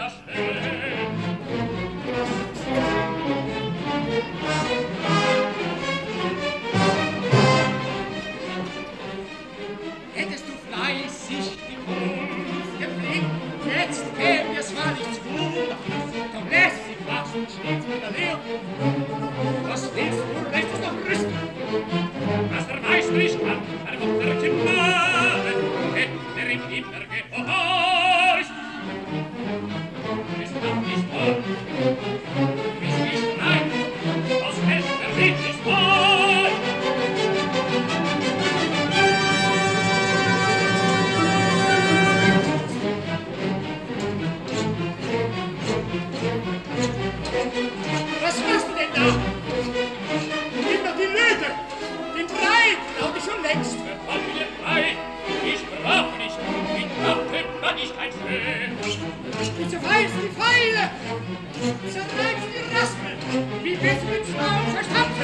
Hättest du fleißig die Kunst gepflegt, jetzt käm dir's wahrlich zu Wunder. Doch lässig warst und stets mit der Lehr. Was willst du, lässt es noch rüsten? Was der Meister ist an, er kommt der Kimmare, hätte ihm immer gehorcht. Ist doch nicht wahr, bist nicht rein, was hält er wirklich wahr? Was machst du denn da? Gib doch die Löte! Den Brei glaub ich schon längst. Verfall mir frei! Ich brauch nicht, ich brauchte kann ich kein Schön. Du zerfeilst die Pfeile! Zertreibst die Raspeln! Wie willst du den Schlauen verstapfen?